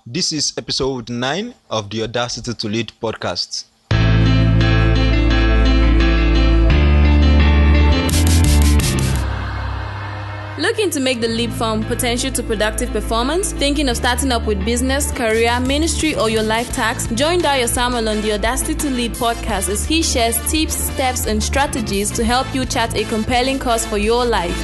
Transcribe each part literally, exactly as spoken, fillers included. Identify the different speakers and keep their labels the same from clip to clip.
Speaker 1: This is episode nine of the Audacity to Lead podcast.
Speaker 2: Looking to make the leap from potential to productive performance? Thinking of starting up with business, career, ministry, or your life tasks? Join Dayo Samuel on the Audacity to Lead podcast as he shares tips, steps, and strategies to help you chart a compelling course for your life.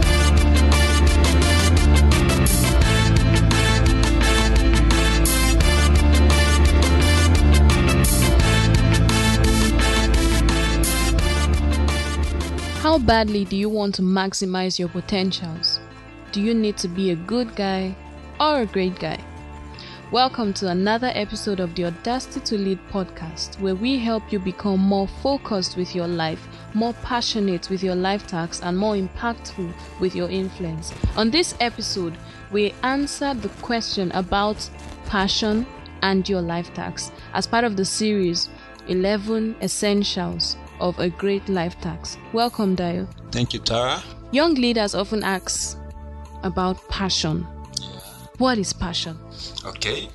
Speaker 2: How badly do you want to maximize your potentials? Do you need to be a good guy or a great guy? Welcome to another episode of the Audacity to Lead podcast, where we help you become more focused with your life, more passionate with your life tasks, and more impactful with your influence. On this episode, we answer the question about passion and your life tasks as part of the series eleven Essentials of a Great Life Task. Welcome, Dayo.
Speaker 1: Thank you, Tara.
Speaker 2: Young leaders often ask about passion.
Speaker 1: Yeah.
Speaker 2: What is passion?
Speaker 1: Okay.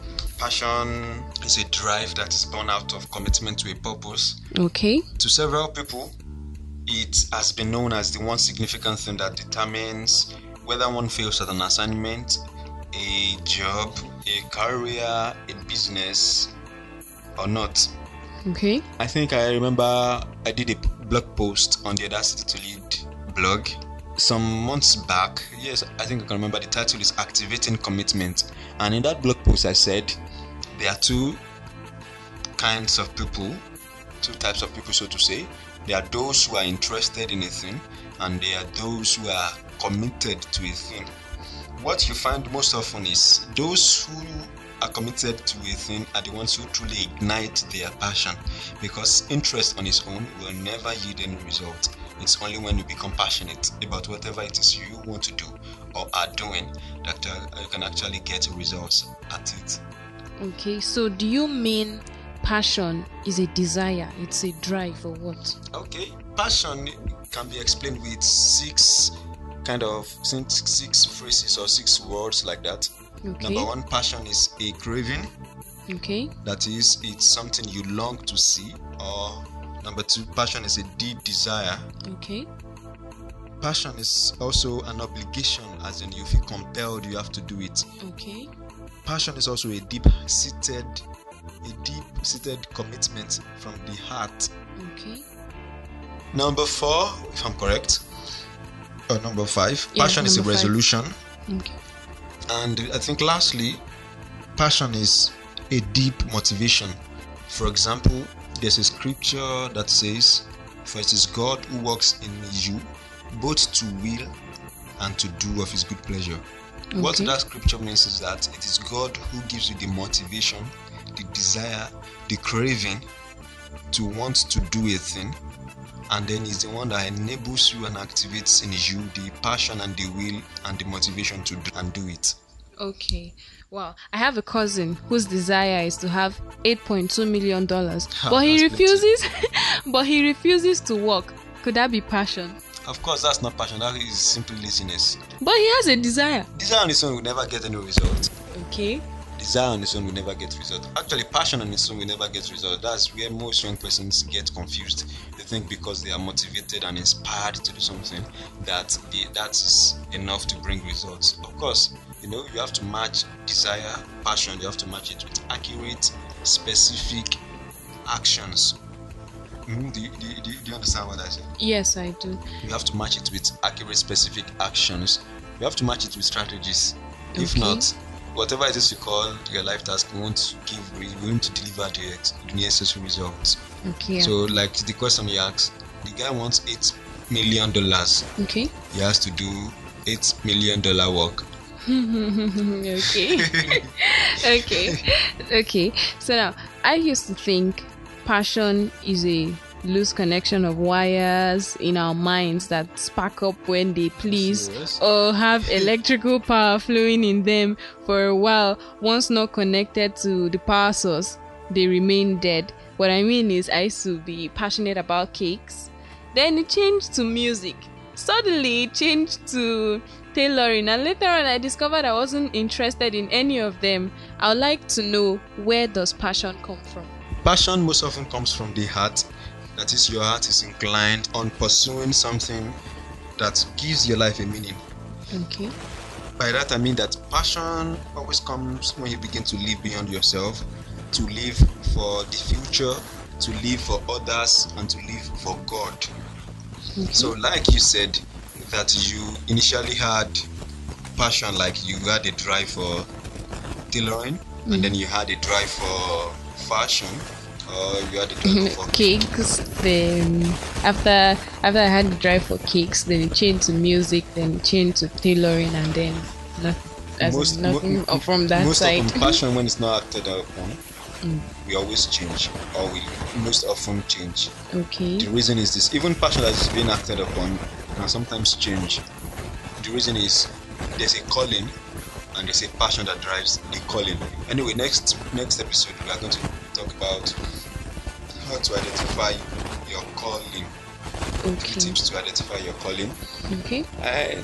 Speaker 1: Passion is a drive that is born out of commitment to a purpose.
Speaker 2: Okay.
Speaker 1: To several people, it has been known as the one significant thing that determines whether one fails at an assignment, a job, a career, a business, or not.
Speaker 2: Okay.
Speaker 1: I think I remember I did a blog post on the Audacity to Lead blog some months back. Yes, I think I can remember. The title is Activating Commitment. And in that blog post I said there are two kinds of people, two types of people, so to say. There are those who are interested in a thing, and there are those who are committed to a thing. What you find most often is those who are committed to a thing are the ones who truly ignite their passion, because interest on its own will never yield any result. It's only when you become passionate about whatever it is you want to do or are doing that uh, you can actually get results at it.
Speaker 2: Okay, so do you mean passion is a desire, it's a drive, or what?
Speaker 1: Okay, passion can be explained with six kind of six, six phrases or six words like that.
Speaker 2: Okay.
Speaker 1: Number one, passion is a craving.
Speaker 2: Okay.
Speaker 1: That is, it's something you long to see. Or number two, passion is a deep desire.
Speaker 2: Okay.
Speaker 1: Passion is also an obligation, as in you feel compelled, you have to do it.
Speaker 2: Okay.
Speaker 1: Passion is also a deep-seated, a deep-seated commitment from the heart.
Speaker 2: Okay.
Speaker 1: Number four, if I'm correct, or number five,
Speaker 2: Yeah,
Speaker 1: passion is a
Speaker 2: number five.
Speaker 1: resolution.
Speaker 2: Okay.
Speaker 1: And I think lastly, passion is a deep motivation. For example, there's a scripture that says, "For it is God who works in you, both to will and to do of his good pleasure." Okay. What that scripture means is that it is God who gives you the motivation, the desire, the craving to want to do a thing, and then he's the one that enables you and activates in you the passion and the will and the motivation to do and do it.
Speaker 2: Okay. Wow. I have a cousin whose desire is to have eight point two million dollars, but he refuses. but he refuses to work. Could that be passion?
Speaker 1: Of course, that's not passion. That is simply laziness.
Speaker 2: But he has a desire.
Speaker 1: Desire on its own will never get any result.
Speaker 2: Okay.
Speaker 1: Desire on its own will never get result. Actually, passion on its own will never get result. That's where most young persons get confused. They think because they are motivated and inspired to do something that they, that is enough to bring results. Of course, you know, you have to match desire, passion. You have to match it with accurate, specific actions. Mm-hmm. Do, you, do, you, do you understand what I said?
Speaker 2: Yes, I do.
Speaker 1: You have to match it with accurate, specific actions. You have to match it with strategies.
Speaker 2: Okay.
Speaker 1: If not, whatever it is you call your life task won't give, we won't deliver the, the necessary results.
Speaker 2: Okay.
Speaker 1: So, like the question you asked, the guy wants eight million dollars.
Speaker 2: Okay.
Speaker 1: He has to do eight million dollar work.
Speaker 2: Okay. okay. Okay. So now, I used to think passion is a loose connection of wires in our minds that spark up when they please,
Speaker 1: Serious?
Speaker 2: or have electrical power flowing in them for a while. Once not connected to the power source, they remain dead. What I mean is, I used to be passionate about cakes. Then it changed to music. Suddenly it changed to tailoring, and later on I discovered I wasn't interested in any of them. I would like to know, where does passion come from?
Speaker 1: Passion most often comes from the heart. That is, your heart is inclined on pursuing something that gives your life a meaning.
Speaker 2: Okay.
Speaker 1: By that I mean that passion always comes when you begin to live beyond yourself, to live for the future, to live for others, and to live for God.
Speaker 2: Okay.
Speaker 1: So like you said, that you initially had passion, like you had a drive for tailoring, mm. and then you had a drive for fashion, or you had a drive for
Speaker 2: cakes. Then after after I had the drive for cakes, then it changed to music, then it changed to tailoring, and then nothing,
Speaker 1: most,
Speaker 2: nothing
Speaker 1: mo-
Speaker 2: from that
Speaker 1: most
Speaker 2: side.
Speaker 1: Most of passion, when it's not acted upon,
Speaker 2: mm.
Speaker 1: we always change, or we most often change.
Speaker 2: Okay.
Speaker 1: The reason is this: even passion that is being acted upon can sometimes change. The reason is there's a calling, and there's a passion that drives the calling. Anyway, next next episode we are going to talk about how to identify your calling.
Speaker 2: Okay.
Speaker 1: Three tips to identify your calling.
Speaker 2: Okay.
Speaker 1: And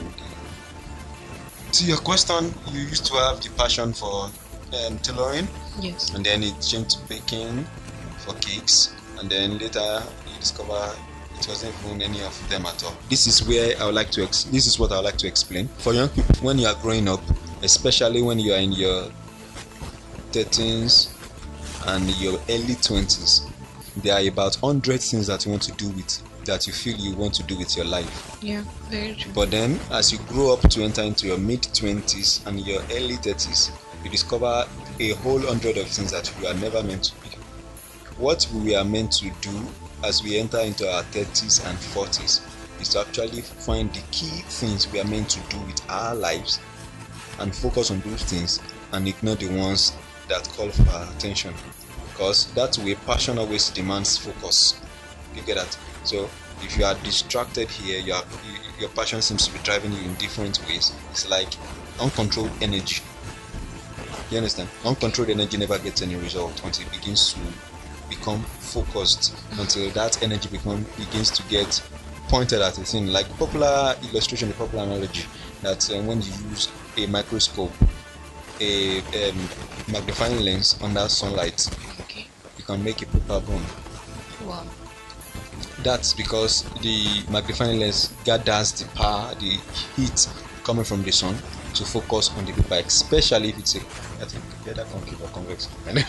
Speaker 1: to your question, you used to have the passion for um, tailoring.
Speaker 2: Yes.
Speaker 1: And then it changed to baking for cakes, and then later you discover it wasn't even any of them at all. This is where I would like to ex- this is what I would like to explain for young people when you are growing up, especially when you are in your thirteens and your early twenties. There are about one hundred things that you want to do with that you feel you want to do with your life.
Speaker 2: Yeah, very true.
Speaker 1: But then as you grow up to enter into your mid twenties and your early thirties, you discover a whole hundred of things that you are never meant to be. What we are meant to do as we enter into our thirties and forties is to actually find the key things we are meant to do with our lives and focus on those things and ignore the ones that call for our attention, because that way passion always demands focus. You get that? So if you are distracted here, you are, you, your passion seems to be driving you in different ways. It's like uncontrolled energy. You understand? Uncontrolled energy never gets any result until it begins to become focused, until that energy become, begins to get pointed at a thing. Like popular illustration, the popular analogy that uh, when you use a microscope, a um, magnifying lens under sunlight,
Speaker 2: Okay.
Speaker 1: you can make a paper bone.
Speaker 2: Wow.
Speaker 1: That's because the magnifying lens gathers the power, the heat coming from the sun to focus on the paper, especially if it's a, I think either concave or convex.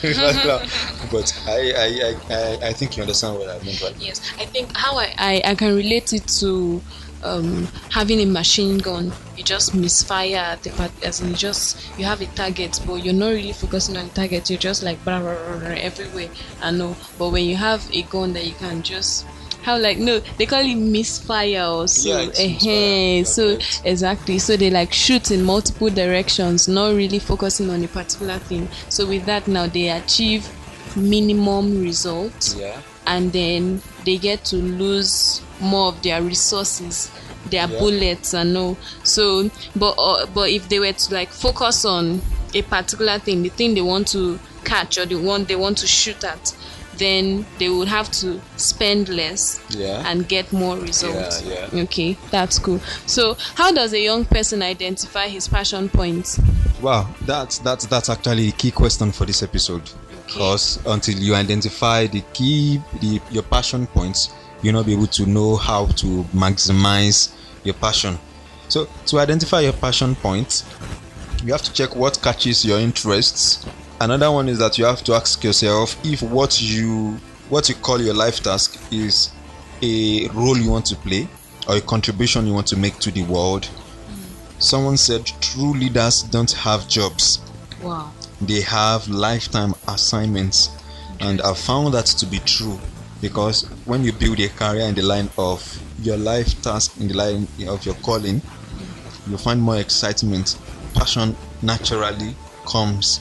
Speaker 1: But I, I, I, I think you understand what I mean, right?
Speaker 2: Yes, I think how I, I, I can relate it to um, having a machine gun. You just misfire at the part, as in you just you have a target, but you're not really focusing on the target. You're just like blah, blah, blah, blah, everywhere. I know, but when you have a gun that you can just how like no they call it misfire or so
Speaker 1: Yeah, it's
Speaker 2: uh
Speaker 1: misfire.
Speaker 2: so
Speaker 1: Right.
Speaker 2: exactly, so they like shoot in multiple directions, not really focusing on a particular thing. So with that now they achieve minimum results,
Speaker 1: Yeah.
Speaker 2: and then they get to lose more of their resources, their
Speaker 1: Yeah.
Speaker 2: bullets and all. So but uh, but if they were to like focus on a particular thing, the thing they want to catch or the one they want to shoot at, then they would have to spend less
Speaker 1: Yeah.
Speaker 2: and get more results.
Speaker 1: Yeah, yeah.
Speaker 2: Okay, that's cool. So how does a young person identify his passion points?
Speaker 1: Wow, that's that's that's actually a key question for this episode. Because until you identify the key, the your passion points, you'll not be able to know how to maximize your passion. So to identify your passion points, you have to check what catches your interests. Another one is that you have to ask yourself if what you what you call your life task is a role you want to play or a contribution you want to make to the world. Someone said true leaders don't have jobs.
Speaker 2: Wow.
Speaker 1: They have lifetime assignments, and I've found that to be true, because when you build a career in the line of your life task, in the line of your calling, you find more excitement. Passion naturally comes.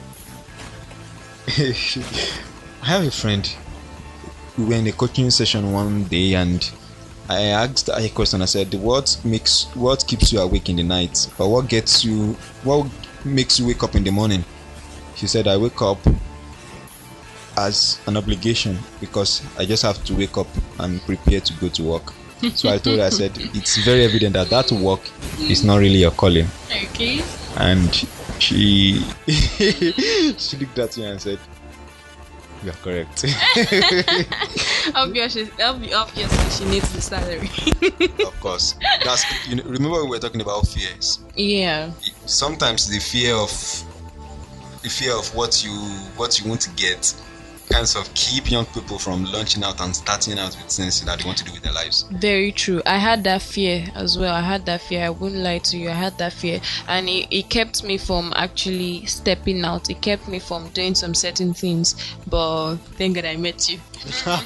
Speaker 1: I have a friend. We were in a coaching session one day, and I asked her a question. I said, "What makes, what keeps you awake in the night, or what gets you, what makes you wake up in the morning?" She said, "I wake up as an obligation because I just have to wake up and prepare to go to work." So I told her, I said, it's very evident that that work is not really your calling.
Speaker 2: Okay.
Speaker 1: And she she looked at me and said, you are correct.
Speaker 2: Obviously, obviously, she needs the salary.
Speaker 1: Of course. That's, you know, remember we were talking about fears.
Speaker 2: Yeah.
Speaker 1: Sometimes the fear of the fear of what you what you want to get kinds of keep young people from launching out and starting out with things that they want to do with their lives.
Speaker 2: Very true. I had that fear as well. I had that fear. I wouldn't lie to you. I had that fear, and it, it kept me from actually stepping out. It kept me from doing some certain things. But thank God I met you.
Speaker 1: Thank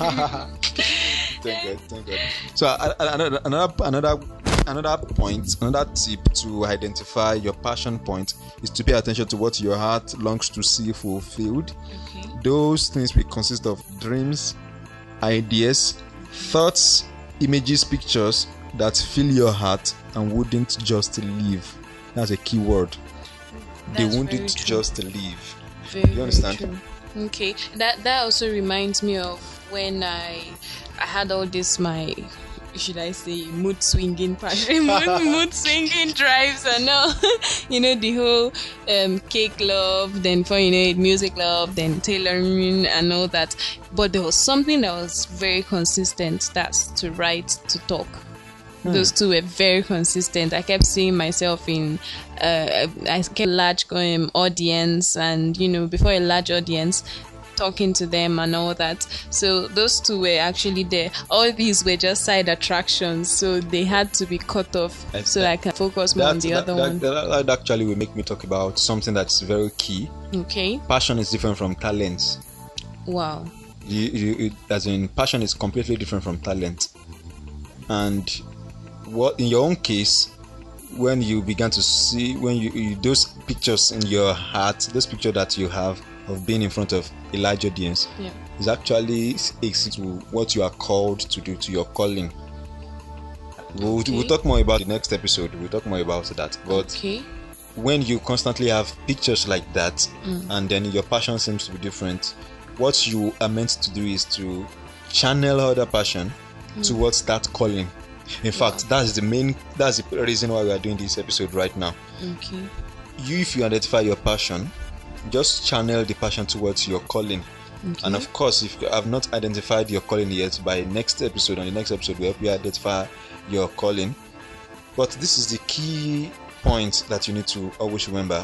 Speaker 1: God, thank God. So uh, another another another another point, another tip to identify your passion point is to pay attention to what your heart longs to see fulfilled.
Speaker 2: Okay.
Speaker 1: Those things will consist of dreams, ideas, thoughts, images, pictures that fill your heart and wouldn't just live. That's a key word. They
Speaker 2: That's
Speaker 1: wouldn't
Speaker 2: very true.
Speaker 1: just live.
Speaker 2: Very,
Speaker 1: You understand?
Speaker 2: very true. Okay. That that also reminds me of when I I had all this my should I say mood swinging passion mood, mood swinging drives and all. You know, the whole um cake love, then for you know it, music love, then tailoring and all that. But there was something that was very consistent, that's to write, to talk.
Speaker 1: Hmm.
Speaker 2: Those two were very consistent. I kept seeing myself in uh, I kept a large um, audience, and you know, before a large audience, talking to them and all that. So those two were actually there. All these were just side attractions, so they had to be cut off
Speaker 1: And
Speaker 2: so
Speaker 1: that-
Speaker 2: I can focus more on
Speaker 1: That,
Speaker 2: the
Speaker 1: that,
Speaker 2: other
Speaker 1: that,
Speaker 2: one.
Speaker 1: that, that actually will make me talk about something that's very key.
Speaker 2: Okay.
Speaker 1: Passion is different from talent.
Speaker 2: Wow.
Speaker 1: You, you, it, as in, passion is completely different from talent. And what in your own case, when you began to see, when you, you those pictures in your heart, those pictures that you have of being in front of a large audience,
Speaker 2: Yeah.
Speaker 1: is actually speaks to what you are called to do, to your calling. We'll,
Speaker 2: Okay.
Speaker 1: we'll talk more about the next episode. We'll talk more about that. But
Speaker 2: Okay.
Speaker 1: when you constantly have pictures like that, and then your passion seems to be different, what you are meant to do is to channel other passion towards that calling. In fact, that's the main that's the reason why we are doing this episode right now.
Speaker 2: Okay.
Speaker 1: You, if you identify your passion, just channel the passion towards your calling.
Speaker 2: Okay.
Speaker 1: And of course, if you have not identified your calling yet, by next episode, on the next episode, we help you identify your calling. But this is the key point that you need to always remember.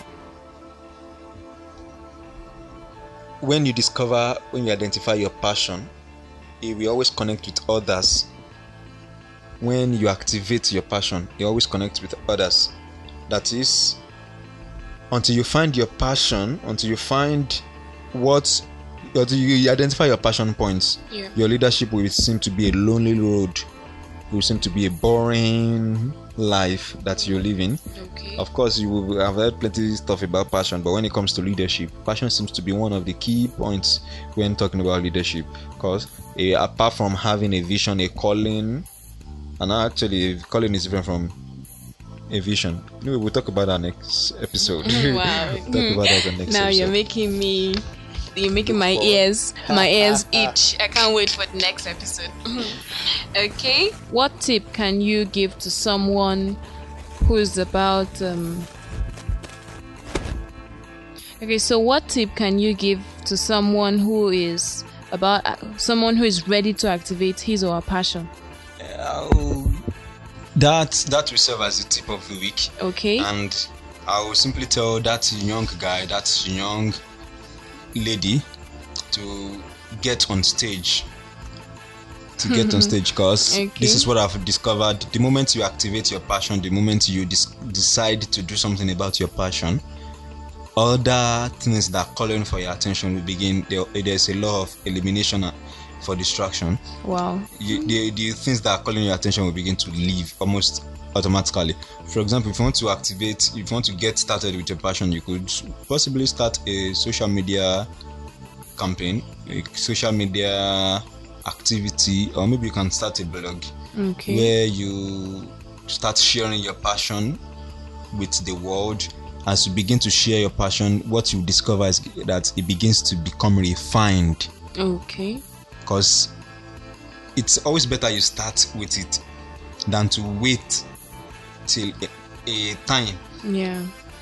Speaker 1: When you discover, when you identify your passion, it will always connect with others. When you activate your passion, you always connect with others. That is, until you find your passion, until you find what, until you identify your passion points,
Speaker 2: Yeah.
Speaker 1: your leadership will seem to be a lonely road. It will seem to be a boring life that you're living.
Speaker 2: Okay.
Speaker 1: Of course, you will have heard plenty of stuff about passion, but when it comes to leadership, passion seems to be one of the key points when talking about leadership. Because uh, apart from having a vision, a calling, and actually, a calling is different from a vision. Anyway, we'll talk about that next episode.
Speaker 2: Wow.
Speaker 1: We'll talk about that on next
Speaker 2: Now
Speaker 1: episode.
Speaker 2: you're making me you're making my
Speaker 1: Look forward.
Speaker 2: ears my ears itch. I can't wait for the next episode. Okay. What tip can you give to someone who's about um Okay, so what tip can you give to someone who is about uh, someone who is ready to activate his or her passion?
Speaker 1: Uh, that that will serve as the tip of the week.
Speaker 2: Okay.
Speaker 1: And I will simply tell that young guy, that young lady, to get on stage. To get on stage, because
Speaker 2: Okay.
Speaker 1: this is what I've discovered. The moment you activate your passion, the moment you dis- decide to do something about your passion, other things that are calling for your attention will begin. There, there's a law of elimination for distraction.
Speaker 2: Wow.
Speaker 1: You, the, the things that are calling your attention will begin to leave almost automatically. For example, if you want to activate, if you want to get started with your passion, you could possibly start a social media campaign, a social media activity, or maybe you can start a blog
Speaker 2: Okay.
Speaker 1: where you start sharing your passion with the world. As you begin to share your passion, what you discover is that it begins to become refined.
Speaker 2: Okay.
Speaker 1: Because it's always better you start with it than to wait till a, a time.
Speaker 2: Yeah.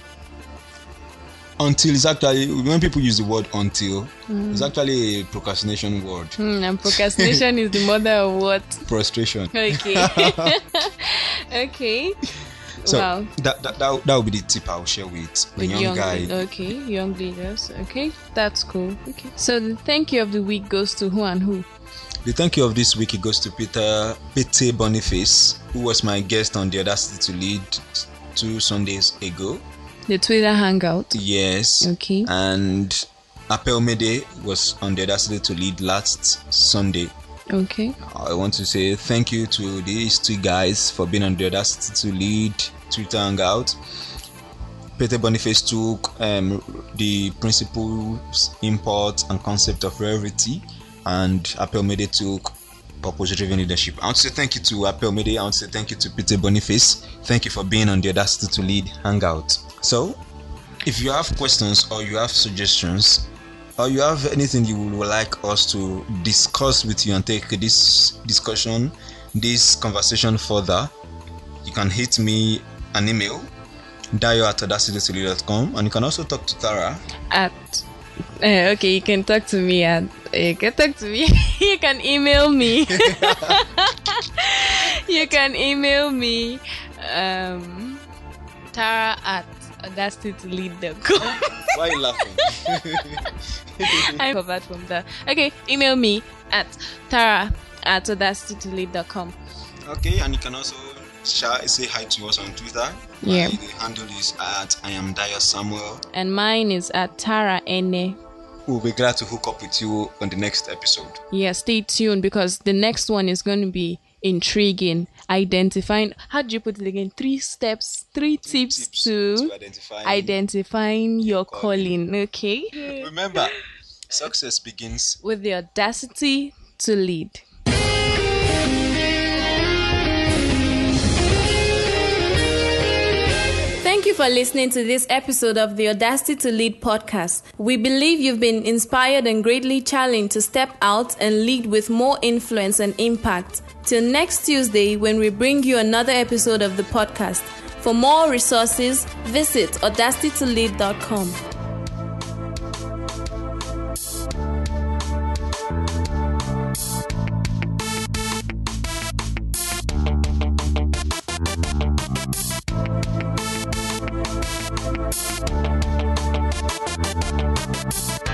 Speaker 1: Until is actually, when people use the word until, mm. it's actually a procrastination word.
Speaker 2: Mm, and procrastination is the mother of what?
Speaker 1: Frustration.
Speaker 2: Okay. Okay.
Speaker 1: So
Speaker 2: wow.
Speaker 1: that, that that that would be the tip I'll share with the
Speaker 2: With
Speaker 1: young,
Speaker 2: young
Speaker 1: guy.
Speaker 2: Okay, young leaders. Okay, that's cool. Okay. So the thank you of the week goes to who and who?
Speaker 1: The thank you of this week it goes to Peter Pete Boniface, who was my guest on the Audacity to Lead two Sundays ago.
Speaker 2: The Twitter hangout.
Speaker 1: Yes.
Speaker 2: Okay.
Speaker 1: And Apel Mede was on the Audacity to Lead last Sunday.
Speaker 2: Okay.
Speaker 1: I want to say thank you to these two guys for being on the Audacity to Lead Twitter Hangout. Peter Boniface took um, the principles, import, and concept of rarity, and Apel Mede took purpose-driven leadership. I want to say thank you to Apel Mede. I want to say thank you to Peter Boniface. Thank you for being on the Audacity to Lead Hangout. So, if you have questions or you have suggestions, or you have anything you would like us to discuss with you and take this discussion, this conversation further, you can hit me an email, dio at audacity to lead dot com, and you can also talk to Tara
Speaker 2: At uh, okay, you can talk to me at uh, you can talk to me. You can email me. You can email me, um, Tara at audacity to lead dot com.
Speaker 1: Why are you laughing?
Speaker 2: I'm covered from that. Okay, email me at Tara at audacity to lead dot com.
Speaker 1: Okay, and you can also share, say hi to us on Twitter.
Speaker 2: Yeah.
Speaker 1: My, the handle is at I am Dio Samuel.
Speaker 2: And mine is at Tara Ene.
Speaker 1: We'll be glad to hook up with you on the next episode.
Speaker 2: Yeah, stay tuned because the next one is going to be intriguing. Identifying, how do you put it again? Three steps, three tips,
Speaker 1: tips
Speaker 2: to,
Speaker 1: to identifying,
Speaker 2: identifying your
Speaker 1: calling.
Speaker 2: calling. Okay.
Speaker 1: Remember, success begins
Speaker 2: with the audacity to lead. Thank you for listening to this episode of the Audacity to Lead podcast. We believe you've been inspired and greatly challenged to step out and lead with more influence and impact. Till next Tuesday when we bring you another episode of the podcast. For more resources, visit audacity to lead dot com. We'll be right back.